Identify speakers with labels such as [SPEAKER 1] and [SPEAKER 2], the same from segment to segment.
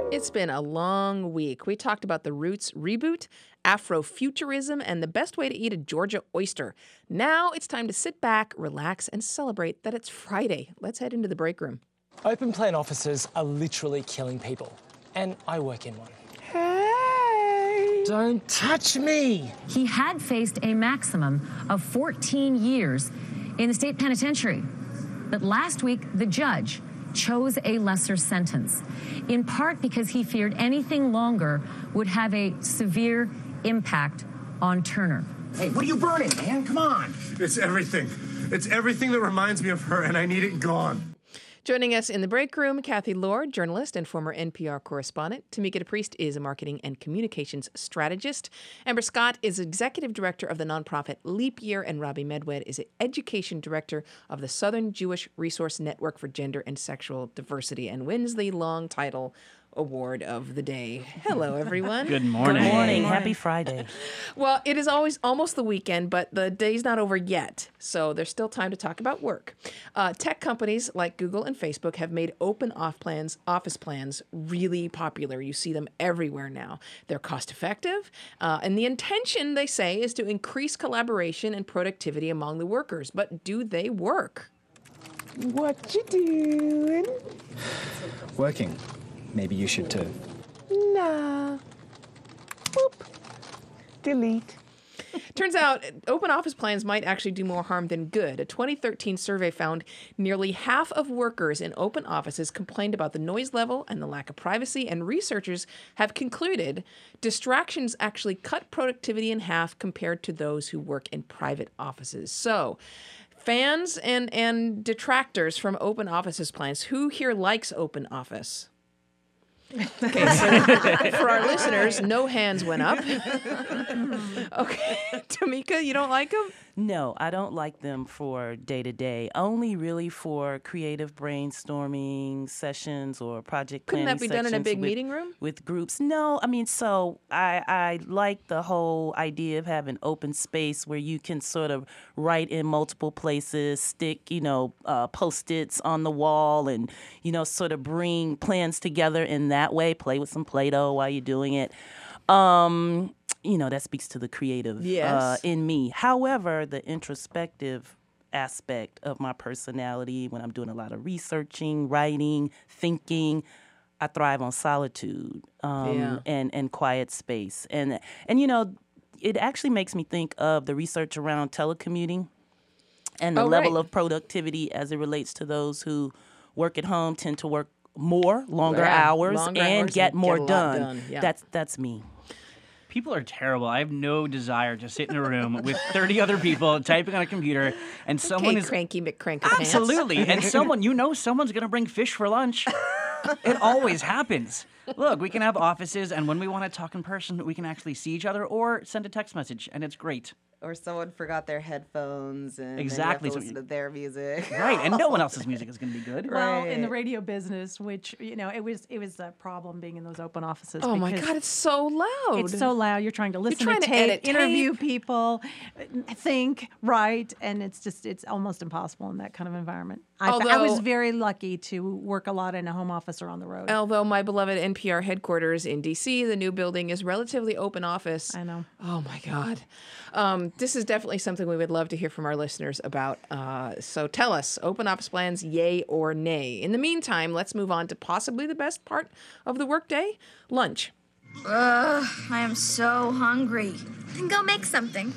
[SPEAKER 1] It's been a long week. We talked about the Roots reboot, Afrofuturism, and the best way to eat a Georgia oyster. Now it's time to sit back, relax, and celebrate that it's Friday. Let's head into the break room.
[SPEAKER 2] Open plan offices are literally killing people, and I work in one.
[SPEAKER 3] Hey!
[SPEAKER 2] Don't touch me!
[SPEAKER 4] He had faced a maximum of 14 years in the state penitentiary. But last week, the judge chose a lesser sentence, in part because he feared anything longer would have a severe impact on Turner.
[SPEAKER 3] Hey, what are you burning, man? Come on.
[SPEAKER 5] It's everything. It's everything that reminds me of her, and I need it gone.
[SPEAKER 1] Joining us in the break room, Kathy Lord, journalist and former NPR correspondent. Tamika DePriest is a marketing and communications strategist. Amber Scott is executive director of the nonprofit Leap Year, and Robbie Medwed is education director of the Southern Jewish Resource Network for Gender and Sexual Diversity, and wins the long title award of the day. Hello, everyone.
[SPEAKER 6] Good morning.
[SPEAKER 7] Good morning. Happy Friday.
[SPEAKER 1] Well, it is always almost the weekend, but the day's not over yet, so there's still time to talk about work. Tech companies like Google and Facebook have made open office plans really popular. You see them everywhere now. They're cost effective, and the intention, they say, is to increase collaboration and productivity among the workers. But do they work?
[SPEAKER 3] What you doing?
[SPEAKER 8] Working. Maybe you should too.
[SPEAKER 3] Nah. Boop. Delete.
[SPEAKER 1] Turns out open office plans might actually do more harm than good. A 2013 survey found nearly half of workers in open offices complained about the noise level and the lack of privacy, and researchers have concluded distractions actually cut productivity in half compared to those who work in private offices. So, fans and detractors from open offices plans, who here likes open office? Okay, so for our listeners, no hands went up. Okay, Tamika, you don't like them?
[SPEAKER 7] No, I don't like them for day-to-day. Only really for creative brainstorming sessions or project planning
[SPEAKER 1] sessions. Couldn't that be done in a big
[SPEAKER 7] with,
[SPEAKER 1] meeting room?
[SPEAKER 7] With groups? No, I mean, so I like the whole idea of having open space where you can sort of write in multiple places, stick, Post-its on the wall and, sort of bring plans together in that way, play with some Play-Doh while you're doing it. That speaks to the creative in me. However, the introspective aspect of my personality, when I'm doing a lot of researching, writing, thinking, I thrive on solitude and quiet space. And it actually makes me think of the research around telecommuting and the level of productivity as it relates to those who work at home tend to work longer hours and get more done. Yeah. That's me.
[SPEAKER 6] People are terrible. I have no desire to sit in a room with 30 other people typing on a computer, and someone is
[SPEAKER 1] cranky McCrankapants.
[SPEAKER 6] Absolutely, and someone's going to bring fish for lunch. It always happens. Look, we can have offices, and when we want to talk in person, we can actually see each other or send a text message, and it's great.
[SPEAKER 9] Or someone forgot their headphones and
[SPEAKER 6] exactly.
[SPEAKER 9] Then you have to listen to their music.
[SPEAKER 6] Right, and no one else's music is going to be good.
[SPEAKER 10] Well, in the radio business, which, it was a problem being in those open offices.
[SPEAKER 1] Oh, my God, it's so loud.
[SPEAKER 10] It's so loud. You're trying to listen to tape, interview people, think, write, and it's almost impossible in that kind of environment. I was very lucky to work a lot in a home office or on the road.
[SPEAKER 1] Although my beloved NPR headquarters in D.C., the new building, is relatively open office.
[SPEAKER 10] I know.
[SPEAKER 1] Oh, my God. This is definitely something we would love to hear from our listeners about. So tell us, open office plans, yay or nay. In the meantime, let's move on to possibly the best part of the workday, lunch.
[SPEAKER 11] I am so hungry. Then go make something.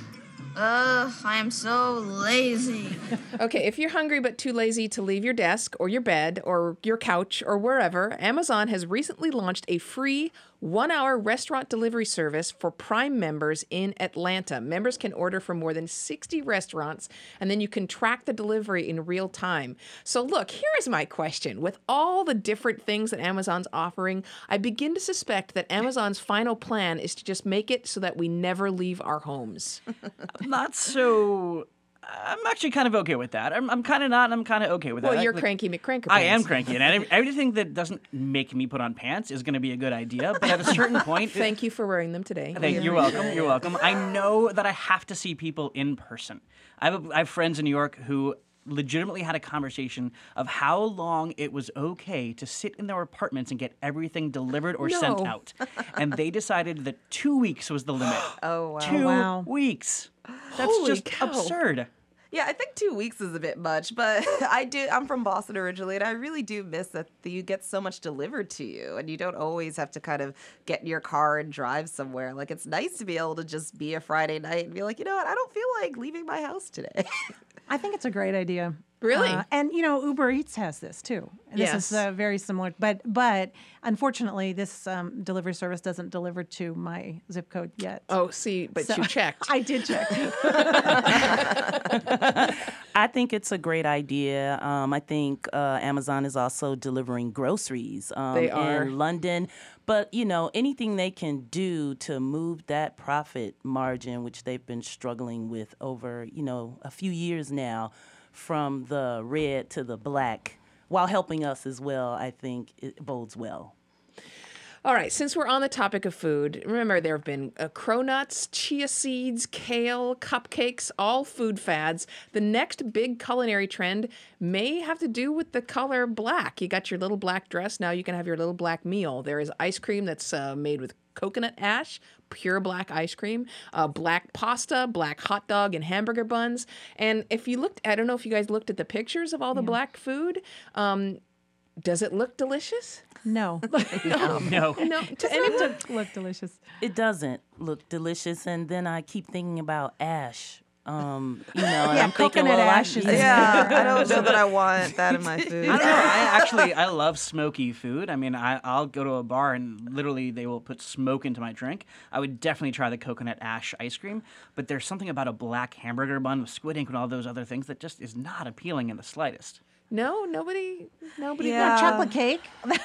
[SPEAKER 11] I am so lazy.
[SPEAKER 1] Okay, if you're hungry but too lazy to leave your desk or your bed or your couch or wherever, Amazon has recently launched a free 1-hour restaurant delivery service for Prime members in Atlanta. Members can order from more than 60 restaurants, and then you can track the delivery in real time. So look, here is my question. With all the different things that Amazon's offering, I begin to suspect that Amazon's final plan is to just make it so that we never leave our homes.
[SPEAKER 6] Not so... I'm actually kind of okay with that. I'm kind of not, and I'm kind of okay with that.
[SPEAKER 1] Well, you're cranky McCrankapants.
[SPEAKER 6] I am cranky, and everything that doesn't make me put on pants is going to be a good idea. But at a certain point...
[SPEAKER 1] Thank you for wearing them today.
[SPEAKER 6] You're welcome. You're welcome. I know that I have to see people in person. I have friends in New York who legitimately had a conversation of how long it was okay to sit in their apartments and get everything delivered or sent out. And they decided that 2 weeks was the limit.
[SPEAKER 9] Oh, wow.
[SPEAKER 6] 2 weeks. That's
[SPEAKER 1] Holy
[SPEAKER 6] just
[SPEAKER 1] cow.
[SPEAKER 6] absurd.
[SPEAKER 9] Yeah, I think 2 weeks is a bit much, but I'm from Boston originally, and I really do miss that you get so much delivered to you, and you don't always have to kind of get in your car and drive somewhere. Like, it's nice to be able to just be a Friday night and be like, you know what, I don't feel like leaving my house today.
[SPEAKER 10] I think it's a great idea.
[SPEAKER 1] Really?
[SPEAKER 10] And Uber Eats has this too. And
[SPEAKER 1] Yes.
[SPEAKER 10] This is very similar, but unfortunately, this delivery service doesn't deliver to my zip code yet.
[SPEAKER 1] Oh, see, but you checked.
[SPEAKER 10] I did check.
[SPEAKER 7] I think it's a great idea. I think Amazon is also delivering groceries
[SPEAKER 1] They are.
[SPEAKER 7] in London. But, anything they can do to move that profit margin, which they've been struggling with over, a few years now, from the red to the black, while helping us as well, I think it bodes well.
[SPEAKER 1] All right, since we're on the topic of food, remember there have been cronuts, chia seeds, kale, cupcakes, all food fads. The next big culinary trend may have to do with the color black. You got your little black dress, now you can have your little black meal. There is ice cream that's made with coconut ash, pure black ice cream, black pasta, black hot dog and hamburger buns. And if you looked, I don't know if you guys looked at the pictures of all the black food. Does it look delicious?
[SPEAKER 10] No.
[SPEAKER 6] No.
[SPEAKER 1] No. To anyone?
[SPEAKER 10] Look delicious.
[SPEAKER 7] It doesn't look delicious, and then I keep thinking about ash. And I'm thinking,
[SPEAKER 10] coconut
[SPEAKER 7] well,
[SPEAKER 10] ash is
[SPEAKER 9] Yeah, I don't know that I want that in my food.
[SPEAKER 6] I don't know. I love smoky food. I mean, I'll go to a bar and literally they will put smoke into my drink. I would definitely try the coconut ash ice cream, but there's something about a black hamburger bun with squid ink and all those other things that just is not appealing in the slightest.
[SPEAKER 1] No, nobody.
[SPEAKER 9] Yeah.
[SPEAKER 10] Chocolate cake.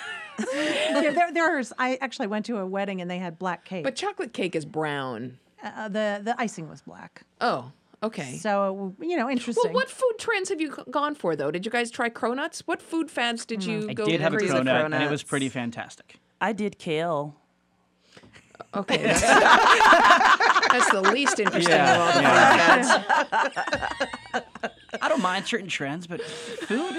[SPEAKER 10] There's. I actually went to a wedding and they had black cake.
[SPEAKER 1] But chocolate cake is brown.
[SPEAKER 10] The icing was black.
[SPEAKER 1] Oh, okay.
[SPEAKER 10] So interesting.
[SPEAKER 1] Well, what food trends have you gone for, though? Did you guys try cronuts? What food fads did you
[SPEAKER 6] I
[SPEAKER 1] go
[SPEAKER 6] did have a
[SPEAKER 1] crazy?
[SPEAKER 6] cronut, and it was pretty fantastic.
[SPEAKER 7] I did kale.
[SPEAKER 1] Okay, that's the least interesting of all the food fads.
[SPEAKER 6] I don't mind certain trends, but food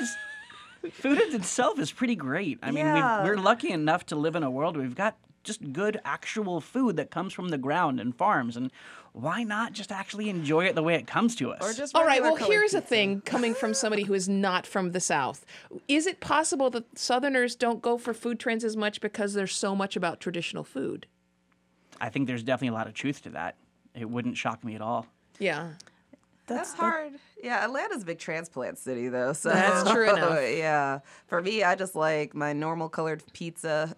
[SPEAKER 6] in itself is pretty great. I mean, we're lucky enough to live in a world where we've got just good actual food that comes from the ground and farms, and why not just actually enjoy it the way it comes to us?
[SPEAKER 9] Or just
[SPEAKER 1] All right, well,
[SPEAKER 9] regular
[SPEAKER 1] here's
[SPEAKER 9] colored
[SPEAKER 1] a thing coming from somebody who is not from the South. Is it possible that Southerners don't go for food trends as much because there's so much about traditional food?
[SPEAKER 6] I think there's definitely a lot of truth to that. It wouldn't shock me at all.
[SPEAKER 1] Yeah.
[SPEAKER 9] That's hard. Yeah, Atlanta's a big transplant city, though. So
[SPEAKER 1] That's true enough.
[SPEAKER 9] Yeah, for me, I just like my normal colored pizza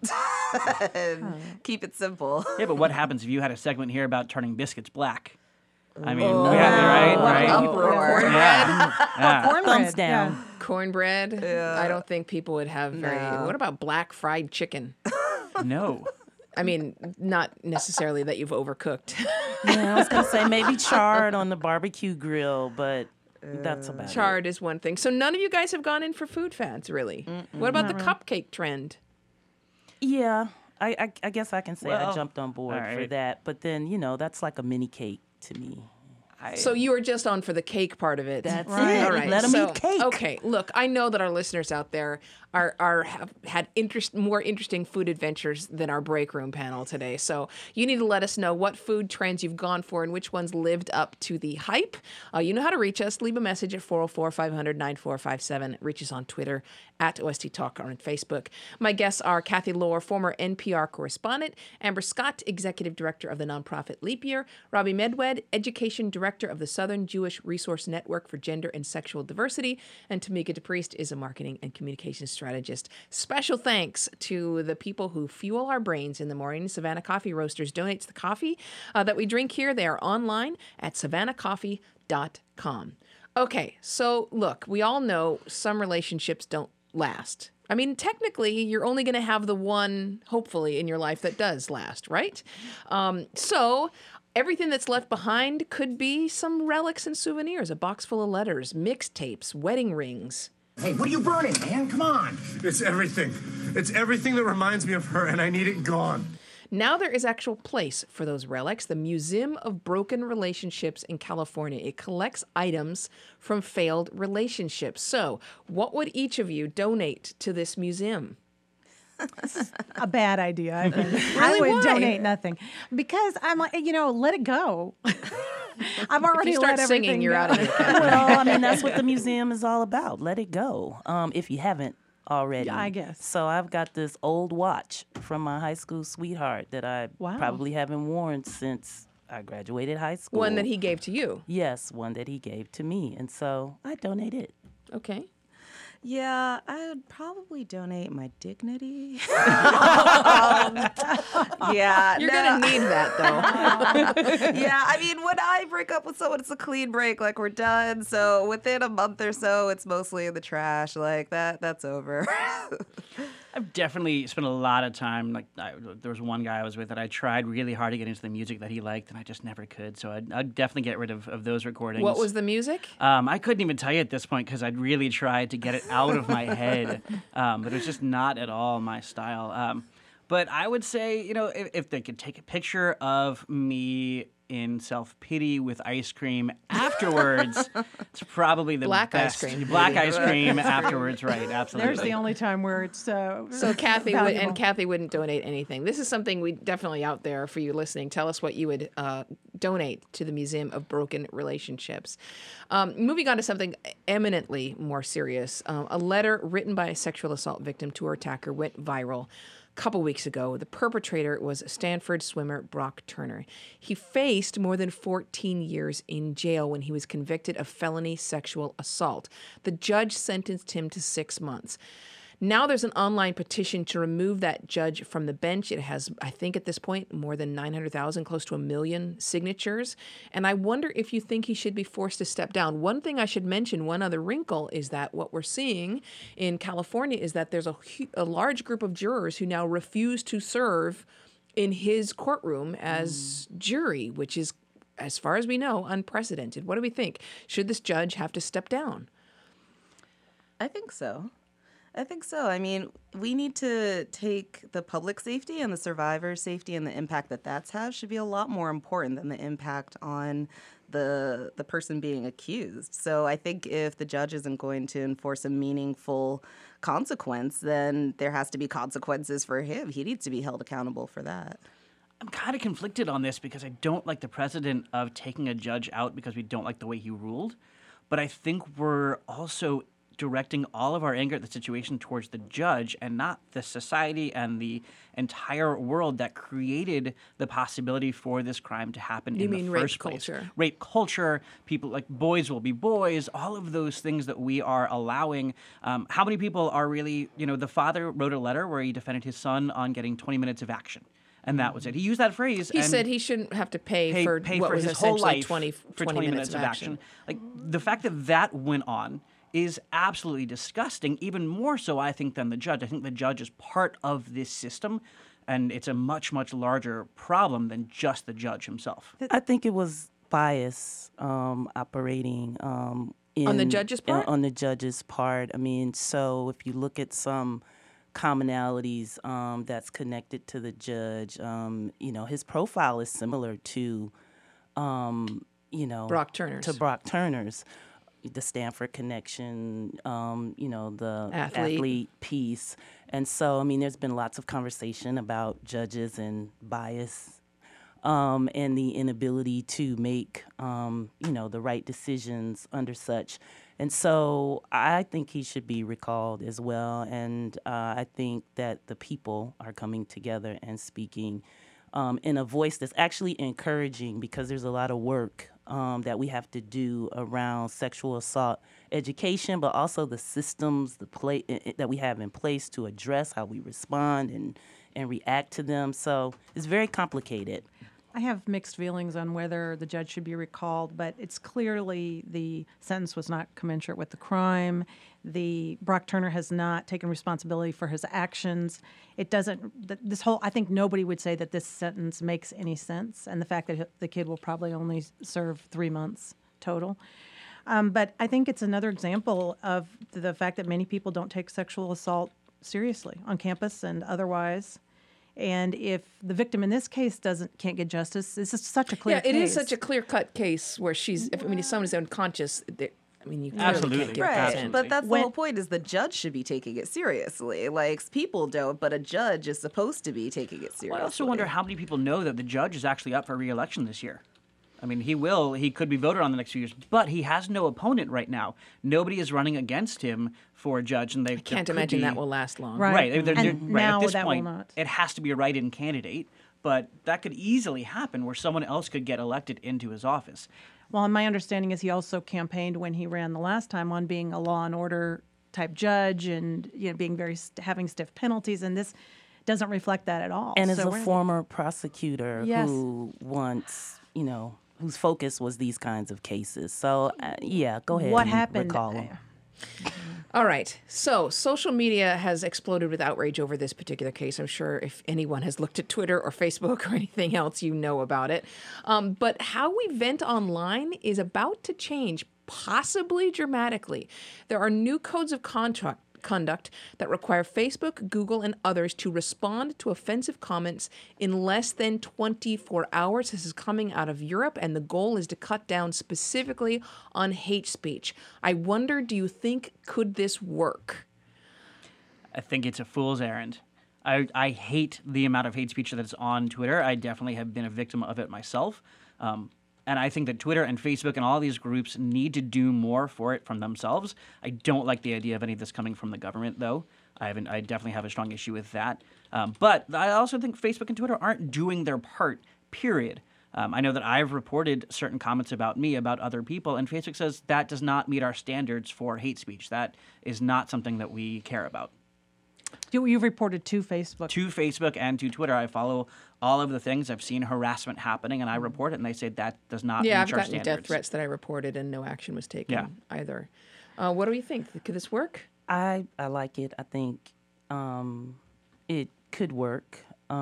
[SPEAKER 9] and keep it simple.
[SPEAKER 6] Yeah, but what happens if you had a segment here about turning biscuits black? I mean,
[SPEAKER 1] Oh.
[SPEAKER 6] right?
[SPEAKER 9] Uproar.
[SPEAKER 6] Yeah.
[SPEAKER 7] Thumbs down.
[SPEAKER 1] Cornbread? I don't think people would have very...
[SPEAKER 9] No.
[SPEAKER 1] What about black fried chicken?
[SPEAKER 6] No.
[SPEAKER 1] I mean, not necessarily that you've overcooked.
[SPEAKER 7] Yeah, I was going to say maybe charred on the barbecue grill, but that's about
[SPEAKER 1] Charred is one thing. So none of you guys have gone in for food fads, really. What about the cupcake trend?
[SPEAKER 7] it. Yeah, I guess I can say I
[SPEAKER 6] Well,
[SPEAKER 7] jumped on board
[SPEAKER 6] all
[SPEAKER 7] for
[SPEAKER 6] right.
[SPEAKER 7] that. But then, that's like a mini cake to me.
[SPEAKER 1] So you were just on for the cake part of it.
[SPEAKER 7] That's
[SPEAKER 10] Right.
[SPEAKER 7] it.
[SPEAKER 1] All right.
[SPEAKER 7] Let them
[SPEAKER 1] so,
[SPEAKER 7] eat cake.
[SPEAKER 1] Okay. Look, I know that our listeners out there have had more interesting food adventures than our break room panel today. So you need to let us know what food trends you've gone for and which ones lived up to the hype. You know how to reach us. Leave a message at 404-500-9457. Reach us on Twitter at OST Talk or on Facebook. My guests are Kathy Lohr, former NPR correspondent, Amber Scott, executive director of the nonprofit Leap Year, Robbie Medwed, education director of the Southern Jewish Resource Network for Gender and Sexual Diversity, and Tamika DePriest is a marketing and communications strategist. Special thanks to the people who fuel our brains in the morning. Savannah Coffee Roasters donates the coffee that we drink here. They are online at savannahcoffee.com. Okay, so look, we all know some relationships don't last. I mean, technically, you're only going to have the one, hopefully, in your life that does last, right? So everything that's left behind could be some relics and souvenirs, a box full of letters, mixtapes, wedding rings.
[SPEAKER 3] Hey, what are you burning, man? Come on.
[SPEAKER 5] It's everything. It's everything that reminds me of her, and I need it gone.
[SPEAKER 1] Now there is actual place for those relics, the Museum of Broken Relationships in California. It collects items from failed relationships. So, what would each of you donate to this museum?
[SPEAKER 10] A bad idea, I think.
[SPEAKER 1] Really?
[SPEAKER 10] I would
[SPEAKER 1] Why?
[SPEAKER 10] donate nothing because I'm like, let it go. I've already
[SPEAKER 1] If you start
[SPEAKER 10] let
[SPEAKER 1] singing,
[SPEAKER 10] everything
[SPEAKER 1] you're
[SPEAKER 10] go.
[SPEAKER 1] out of here.
[SPEAKER 7] Well, I mean, that's what the museum is all about. Let it go. If you haven't already.
[SPEAKER 10] Yeah, I guess.
[SPEAKER 7] So I've got this old watch from my high school sweetheart that I probably haven't worn since I graduated high school.
[SPEAKER 1] One that he gave to you?
[SPEAKER 7] Yes, one that he gave to me. And so I donate it.
[SPEAKER 1] Okay.
[SPEAKER 9] Yeah, I would probably donate my dignity. Yeah.
[SPEAKER 1] You're going to need that, though.
[SPEAKER 9] Yeah, I mean, when I break up with someone, it's a clean break. Like, we're done. So within a month or so, it's mostly in the trash. Like, that's over.
[SPEAKER 6] I've definitely spent a lot of time. There was one guy I was with that I tried really hard to get into the music that he liked, and I just never could. So I'd definitely get rid of those recordings.
[SPEAKER 1] What was the music?
[SPEAKER 6] I couldn't even tell you at this point because I'd really tried to get it out of my head, but it was just not at all my style. But I would say, if they could take a picture of me in self-pity with ice cream afterwards, it's probably the
[SPEAKER 1] Black
[SPEAKER 6] best.
[SPEAKER 1] ice cream.
[SPEAKER 6] Black ice cream afterwards, right, absolutely.
[SPEAKER 10] There's the only time where it's
[SPEAKER 1] So Kathy wouldn't donate anything. This is something we definitely out there for you listening. Tell us what you would donate to the Museum of Broken Relationships. Moving on to something eminently more serious. A letter written by a sexual assault victim to her attacker went viral couple weeks ago. The perpetrator was Stanford swimmer Brock Turner. He faced more than 14 years in jail when he was convicted of felony sexual assault. The judge sentenced him to 6 months. Now there's an online petition to remove that judge from the bench. It has, I think at this point, more than 900,000, close to 1 million signatures. And I wonder if you think he should be forced to step down. One thing I should mention, one other wrinkle, is that what we're seeing in California is that there's a large group of jurors who now refuse to serve in his courtroom as jury, which is, as far as we know, unprecedented. What do we think? Should this judge have to step down?
[SPEAKER 9] I think so. I mean, we need to take the public safety and the survivor's safety and the impact that that's has should be a lot more important than the impact on the person being accused. So I think if the judge isn't going to enforce a meaningful consequence, then there has to be consequences for him. He needs to be held accountable for that.
[SPEAKER 6] I'm kind of conflicted on this because I don't like the precedent of taking a judge out because we don't like the way he ruled. But I think we're also directing all of our anger at the situation towards the judge and not the society and the entire world that created the possibility for this crime to happen in the first place.
[SPEAKER 1] Culture?
[SPEAKER 6] Rape culture, people like boys will be boys, all of those things that we are allowing. How many people are really, the father wrote a letter where he defended his son on getting 20 minutes of action. And that was it. He used that phrase.
[SPEAKER 1] He said he shouldn't have to pay for what was
[SPEAKER 6] his whole life
[SPEAKER 1] 20 minutes of action.
[SPEAKER 6] Like the fact that went on is absolutely disgusting, even more so, I think, than the judge. I think the judge is part of this system, and it's a much, much larger problem than just the judge himself.
[SPEAKER 7] I think it was bias operating on
[SPEAKER 1] the judge's part?
[SPEAKER 7] On the judge's part. I mean, so if you look at some commonalities that's connected to the judge, his profile is similar to,
[SPEAKER 1] Brock Turner's.
[SPEAKER 7] To Brock Turner's. The Stanford connection, the athlete piece. And so, I mean, there's been lots of conversation about judges and bias and the inability to make, the right decisions under such. And so I think he should be recalled as well. And I think that the people are coming together and speaking in a voice that's actually encouraging, because there's a lot of work that we have to do around sexual assault education, but also the systems that we have in place to address how we respond and react to them. So it's very complicated.
[SPEAKER 10] I have mixed feelings on whether the judge should be recalled, but it's clearly the sentence was not commensurate with the crime. Brock Turner has not taken responsibility for his actions. It doesn't, I think nobody would say that this sentence makes any sense, and the fact that the kid will probably only serve 3 months total. But I think it's another example of the fact that many people don't take sexual assault seriously on campus and otherwise. And if the victim in this case can't get justice, this is such a clear case.
[SPEAKER 1] Yeah, it is such a clear-cut case where if someone is unconscious, you
[SPEAKER 6] absolutely
[SPEAKER 1] can't give
[SPEAKER 9] right.
[SPEAKER 1] consent.
[SPEAKER 9] But that's the whole point, is the judge should be taking it seriously. Like, people don't, but a judge is supposed to be taking it seriously.
[SPEAKER 6] Well, I also wonder how many people know that the judge is actually up for re-election this year. I mean, he could be voted on the next few years, but he has no opponent right now. Nobody is running against him for a judge, and I
[SPEAKER 1] can't imagine that will last long.
[SPEAKER 10] Right.
[SPEAKER 6] At this point, it has to be a write-in candidate, but that could easily happen where someone else could get elected into his office.
[SPEAKER 10] Well, and my understanding is he also campaigned when he ran the last time on being a law and order type judge, and being having stiff penalties, and this doesn't reflect that at all.
[SPEAKER 7] And as a former prosecutor who once, whose focus was these kinds of cases. So, go ahead.
[SPEAKER 10] What
[SPEAKER 7] and
[SPEAKER 10] happened?
[SPEAKER 7] Recall him.
[SPEAKER 1] All right. So social media has exploded with outrage over this particular case. I'm sure if anyone has looked at Twitter or Facebook or anything else, you know about it. But how we vent online is about to change, possibly dramatically. There are new codes of conduct that require Facebook, Google, and others to respond to offensive comments in less than 24 hours. This is coming out of Europe, and the goal is to cut down specifically on hate speech. I wonder, do you think, could this work?
[SPEAKER 6] I think it's a fool's errand. I hate the amount of hate speech that's on Twitter. I definitely have been a victim of it myself. And I think that Twitter and Facebook and all these groups need to do more for it from themselves. I don't like the idea of any of this coming from the government, though. I definitely have a strong issue with that. But I also think Facebook and Twitter aren't doing their part, period. I know that I've reported certain comments about me, about other people, and Facebook says that does not meet our standards for hate speech. That is not something that we care about.
[SPEAKER 10] You've reported to Facebook.
[SPEAKER 6] To Facebook and to Twitter. I follow all of the things. I've seen harassment happening, and I report it, and they say that does not meet our standards.
[SPEAKER 1] Yeah, I've gotten death threats that I reported, and no action was taken either. What do you think? Could this work?
[SPEAKER 7] I like it. I think it could work,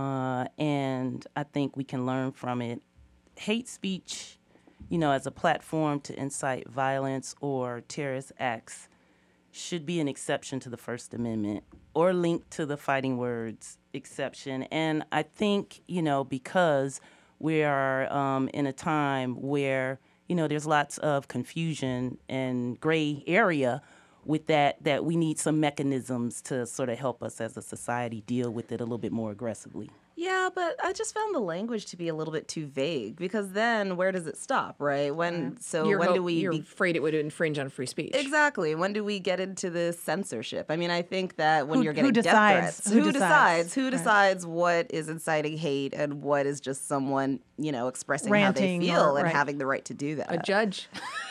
[SPEAKER 7] and I think we can learn from it. Hate speech, as a platform to incite violence or terrorist acts, should be an exception to the First Amendment or linked to the fighting words exception. And I think, because we are in a time where, there's lots of confusion and gray area with that we need some mechanisms to sort of help us as a society deal with it a little bit more aggressively.
[SPEAKER 9] Yeah, but I just found the language to be a little bit too vague, because then where does it stop, right? When
[SPEAKER 1] you're afraid it would infringe on free speech.
[SPEAKER 9] Exactly. When do we get into the censorship? I mean, I think that when you're getting death threats, who decides what is inciting hate and what is just someone, expressing
[SPEAKER 10] ranting
[SPEAKER 9] how they feel and having the right to do that?
[SPEAKER 1] A judge.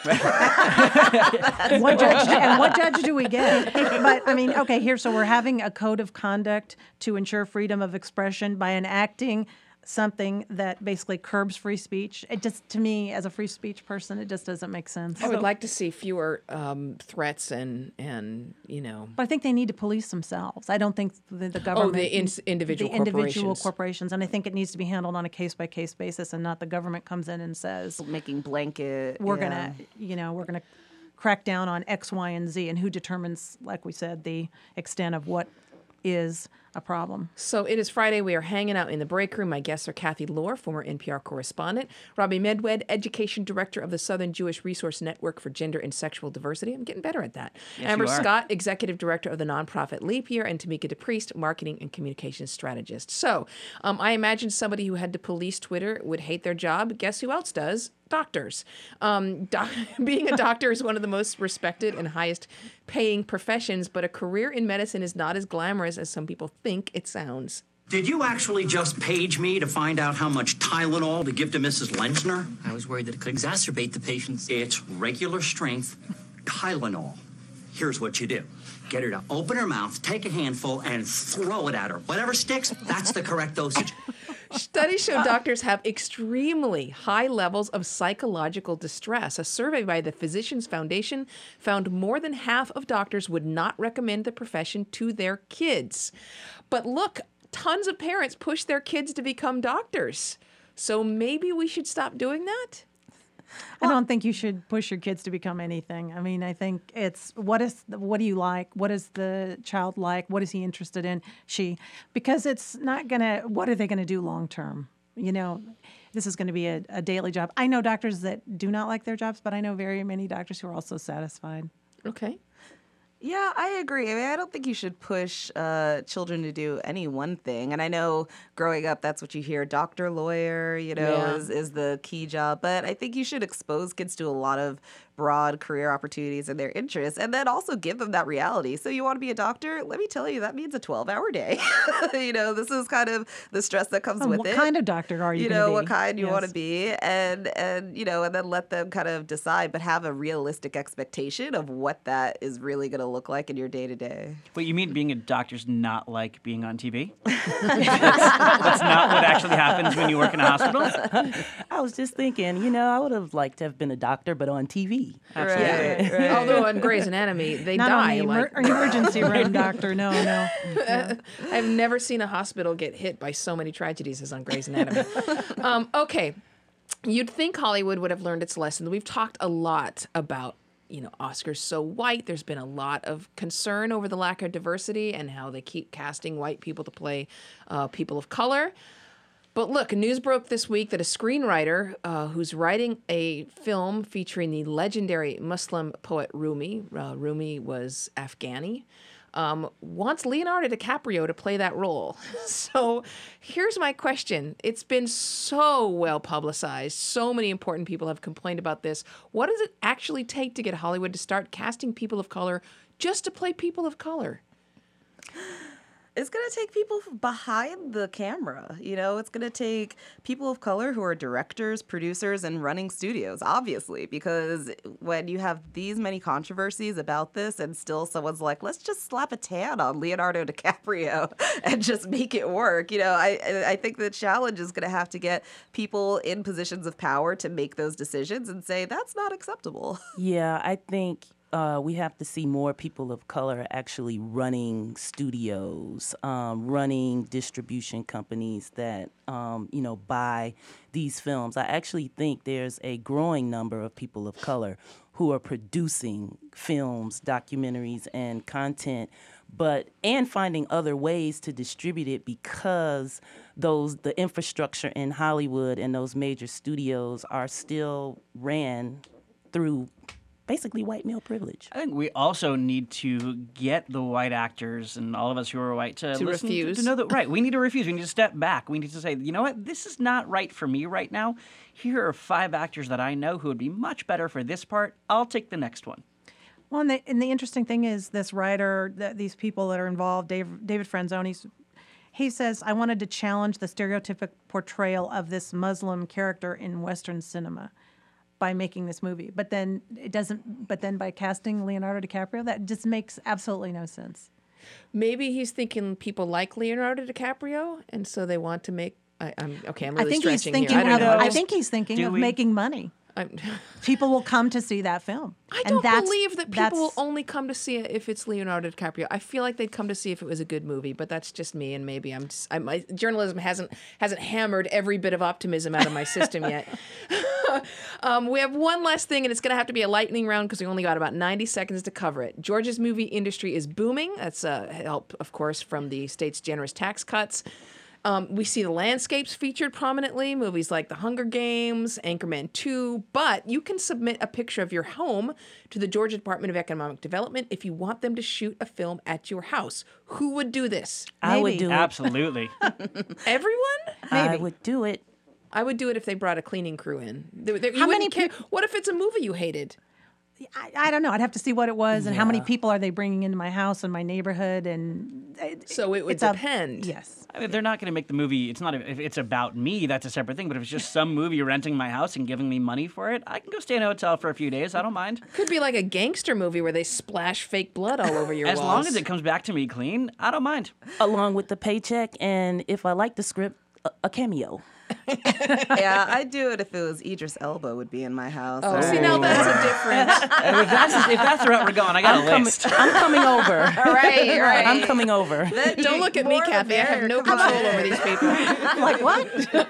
[SPEAKER 10] What judge do we get? But I mean, okay, so we're having a code of conduct to ensure freedom of expression by enacting something that basically curbs free speech. It just, to me, as a free speech person, it just doesn't make sense.
[SPEAKER 1] I would like to see fewer threats and.
[SPEAKER 10] But I think they need to police themselves. I don't think the government.
[SPEAKER 1] The individual
[SPEAKER 10] corporations, and I think it needs to be handled on a case by case basis, and not the government comes in and says
[SPEAKER 9] making blanket.
[SPEAKER 10] We're gonna crack down on X, Y, and Z, and who determines, like we said, the extent of what is a problem.
[SPEAKER 1] So it is Friday. We are hanging out in the break room. My guests are Kathy Lohr, former NPR correspondent, Robbie Medwed, Education Director of the Southern Jewish Resource Network for Gender and Sexual Diversity. I'm getting better at that.
[SPEAKER 6] Yes,
[SPEAKER 1] Amber Scott, Executive Director of the nonprofit Leap Year, and Tamika DePriest, Marketing and Communications Strategist. So I imagine somebody who had to police Twitter would hate their job. Guess who else does? Doctors. Being a doctor is one of the most respected and highest paying professions, but a career in medicine is not as glamorous as some people think it sounds.
[SPEAKER 12] Did you actually just page me to find out how much Tylenol to give to Mrs. Lenzner? I was worried that it could exacerbate the patient's... It's regular strength Tylenol. Here's what you do. Get her to open her mouth, take a handful, and throw it at her. Whatever sticks, that's the correct dosage.
[SPEAKER 1] Studies show doctors have extremely high levels of psychological distress. A survey by the Physicians Foundation found more than half of doctors would not recommend the profession to their kids. But look, tons of parents push their kids to become doctors. So maybe we should stop doing that?
[SPEAKER 10] I don't think you should push your kids to become anything. I mean, I think it's what do you like? What is the child like? What is he interested in? Because it's not what are they gonna do long term? You know, this is going to be a daily job. I know doctors that do not like their jobs, but I know very many doctors who are also satisfied.
[SPEAKER 1] Okay.
[SPEAKER 9] Yeah, I agree. I mean, I don't think you should push children to do any one thing. And I know growing up, that's what you hear. Doctor, lawyer, is the key job. But I think you should expose kids to a lot of broad career opportunities and their interests, and then also give them that reality. So you want to be a doctor? Let me tell you, that means a 12-hour day. This is kind of the stress that comes with it.
[SPEAKER 10] What kind of doctor are you gonna be?
[SPEAKER 9] What kind you want to be, and then let them kind of decide, but have a realistic expectation of what that is really going to look like in your day-to-day.
[SPEAKER 6] Wait, you mean being a doctor's not like being on TV? That's not what actually happens when you work in a hospital?
[SPEAKER 7] I was just thinking, I would have liked to have been a doctor, but on TV.
[SPEAKER 1] Absolutely. Right. Although on Grey's Anatomy, they
[SPEAKER 10] not
[SPEAKER 1] die.
[SPEAKER 10] On the emergency room doctor. No.
[SPEAKER 1] I've never seen a hospital get hit by so many tragedies as on Grey's Anatomy. Okay. You'd think Hollywood would have learned its lesson. We've talked a lot about Oscars so white. There's been a lot of concern over the lack of diversity and how they keep casting white people to play people of color. But look, news broke this week that a screenwriter who's writing a film featuring the legendary Muslim poet Rumi, Rumi was Afghani, wants Leonardo DiCaprio to play that role. So here's my question. It's been so well publicized. So many important people have complained about this. What does it actually take to get Hollywood to start casting people of color just to play people of color?
[SPEAKER 9] It's going to take people behind the camera. It's going to take people of color who are directors, producers, and running studios, obviously, because when you have these many controversies about this and still someone's like, let's just slap a tan on Leonardo DiCaprio and just make it work. I think the challenge is going to have to get people in positions of power to make those decisions and say, that's not acceptable.
[SPEAKER 7] Yeah, I think we have to see more people of color actually running studios, running distribution companies that, buy these films. I actually think there's a growing number of people of color who are producing films, documentaries, and content, and finding other ways to distribute it because the infrastructure in Hollywood and those major studios are still ran through basically white male privilege.
[SPEAKER 6] I think we also need to get the white actors and all of us who are white to listen
[SPEAKER 1] refuse.
[SPEAKER 6] To know that, right, we need to refuse. We need to step back. We need to say, you know what, this is not right for me right now. Here are 5 actors that I know who would be much better for this part. I'll take the next one.
[SPEAKER 10] Well, and the interesting thing is this writer, these people that are involved, David Franzoni, he says, I wanted to challenge the stereotypic portrayal of this Muslim character in Western cinema by making this movie. But then by casting Leonardo DiCaprio, that just makes absolutely no sense.
[SPEAKER 1] Maybe he's thinking people like Leonardo DiCaprio, and so they want to make. I'm really stretching here.
[SPEAKER 10] I think he's thinking of making money. People will come to see that film.
[SPEAKER 1] I don't believe that people will only come to see it if it's Leonardo DiCaprio. I feel like they'd come to see if it was a good movie, but that's just me, and maybe my journalism hasn't hammered every bit of optimism out of my system yet. We have one last thing, and it's going to have to be a lightning round because we only got about 90 seconds to cover it. Georgia's movie industry is booming. That's help, of course, from the state's generous tax cuts. We see the landscapes featured prominently, movies like The Hunger Games, Anchorman 2, but you can submit a picture of your home to the Georgia Department of Economic Development if you want them to shoot a film at your house. Who would do this?
[SPEAKER 7] I would do it.
[SPEAKER 6] Absolutely.
[SPEAKER 1] Everyone?
[SPEAKER 7] Maybe. I would do it.
[SPEAKER 1] I would do it if they brought a cleaning crew in. What if it's a movie you hated?
[SPEAKER 10] I don't know. I'd have to see what it was and how many people are they bringing into my house and my neighborhood, and
[SPEAKER 1] so it would depend.
[SPEAKER 10] Yes,
[SPEAKER 6] I mean, they're not going to make the movie. It's not if it's about me. That's a separate thing. But if it's just some movie renting my house and giving me money for it, I can go stay in a hotel for a few days. I don't mind.
[SPEAKER 1] Could be like a gangster movie where they splash fake blood all over your walls.
[SPEAKER 6] As long as it comes back to me clean, I don't mind.
[SPEAKER 7] Along with the paycheck, and if I like the script, a cameo.
[SPEAKER 9] Yeah, I'd do it if it was Idris Elba would be in my house.
[SPEAKER 1] Oh, see, now that's a difference.
[SPEAKER 6] If that's the route we're going, I got a list.
[SPEAKER 7] I'm coming over.
[SPEAKER 9] Right.
[SPEAKER 7] I'm coming over.
[SPEAKER 1] Don't look at me, Kathy. I have no control over these people.
[SPEAKER 10] Like what?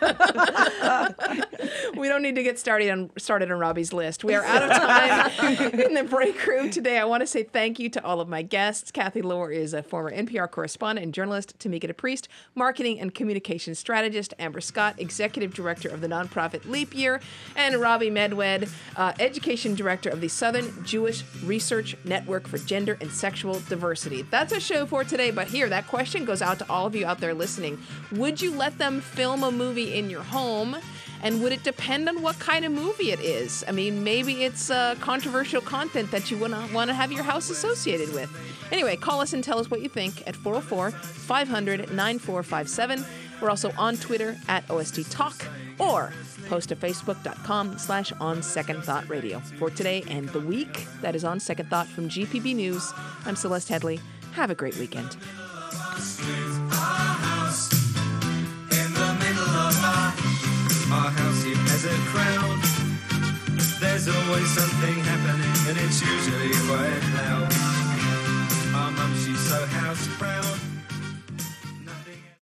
[SPEAKER 1] We don't need to get started on Robbie's list. We are out of time in the break room today. I want to say thank you to all of my guests. Kathy Lohr is a former NPR correspondent and journalist. Tamika DePriest, marketing and communications strategist. Amber Scott, executive director of the nonprofit Leap Year. And Robbie Medwed, education director of the Southern Jewish Research Network for Gender and Sexual Diversity. That's our show for today, but here, that question goes out to all of you out there listening. Would you let them film a movie in your home? And would it depend on what kind of movie it is? I mean, maybe it's controversial content that you want to have your house associated with. Anyway, call us and tell us what you think at 404-500-9457. We're also on Twitter at OST Talk, or post to facebook.com/OnSecondThoughtRadio. For today and the week, that is On Second Thought from GPB News. I'm Celeste Headley. Have a great weekend.
[SPEAKER 13] Our house here has a crowd. There's always something happening, and it's usually quite loud. Our mum, she's so house proud.